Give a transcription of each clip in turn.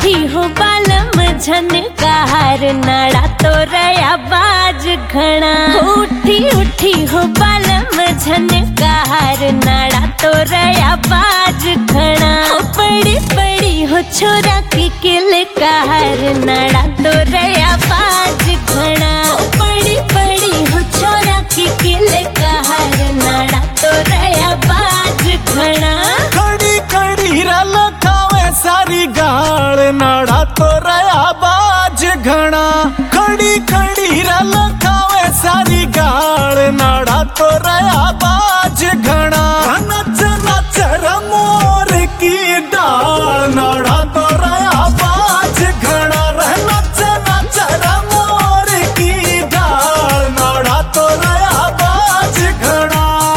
उठी हो बालम झनकार नाड़ा तो रया बाज घना। उठी हो बालम झनकार नाड़ा तो रया बाज घना। बड़ी हो छोरा की किलकार नाड़ा तो रया बाज घना। बड़ी हो छोरा की किलकार नाड़ा तो रया बाज घना। खड़ी खड़ी रल खावे सारी गाल नाड़ा तो रया बाज घना। खड़ी खड़ी रल खावे सारी गाल नाड़ा तो रया बाज घना। नच नच मोर की डाल नाड़ा तो रया बाज घना। नच नच मोर की डाल नाड़ा तो रया बाज घना।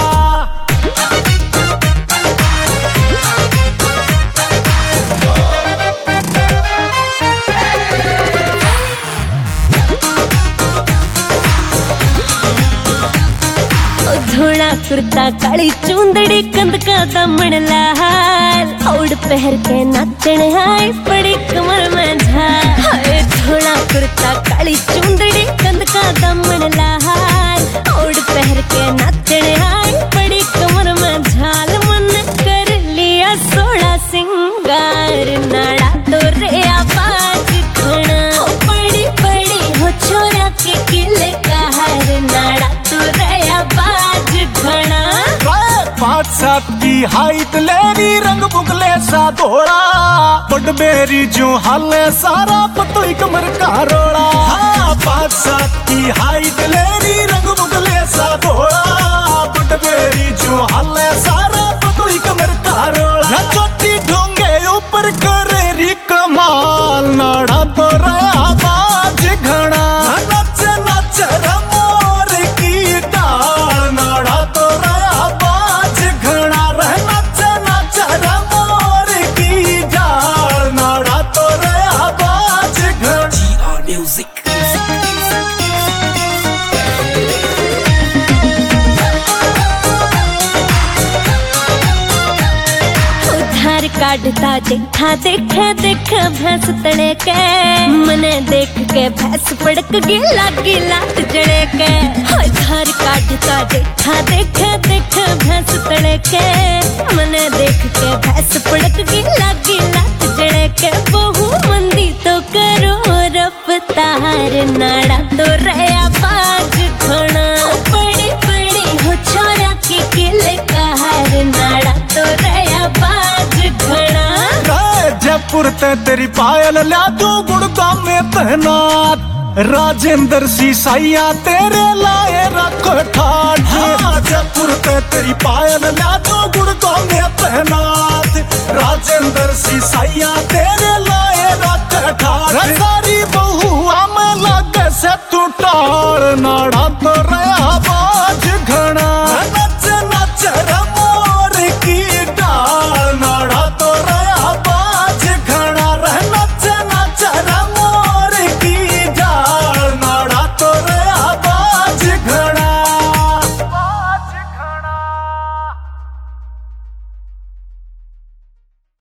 धोड़ा कुर्ता काली चूंदड़ी कंद का दमन लाल। औड़ पहर के नाचन हाय बड़ी कमर में झाल। हाय धोड़ा कुर्ता काली चूंदड़ी कंद का दमन लाल। औड़ पहर के नाचन हाय बड़ी कमर में झाल। मन कर लिया सोड़ा सिंगार नाड़ा तो रे आवाज घना। बड़ी हो छोरा के किले कार नाड़ा तो रे आवाज घना। 5-7 की हाइट लेरी रंग बुगले सा धोड़ा। बड़बेरी जो हाले सारा पतली कमर का रोड़ा। 5-7 की हाइट लेरी रंग बुगले सा धोड़ा। बड़बेरी जो हाले सारा पतली कमर का रोड़ा। चोटी ढोंगे ऊपर करेरी कमाल नाड़ा तो रया बाज घना। नच नच मोर की डाल नाड़ा तो रया बाज घना। नच नच मोर की डाल नाड़ा तो रया बाज घना। म्यूजिक उधार काटता देखा देख भैंस तड़े के। मने देख के भैंस पड़क गिला गिला जड़े के। उधार काटता देखा देख भैंस तड़े के। मने देख के भैंस पड़क गिला गिला जड़े के। बहु मंदी तो करो रफ्तार नाड़ा तो रया बाज घना। बड़ी हो छोरा की किले कार नाड़ा तो रया बाज घना। जयपुर ते तेरी पायल ला दो गुड़गांव में तैनात। राजेंद्र सी साइया तेरे लाए रख ठाठ। जयपुर ते तेरी पायल ला दो गुड़गांव में तैनात। राजेंद्र सी साइया तेरे लाए रख ठाठ। सारी बहुआ में लगे से तू टाल नाड़ा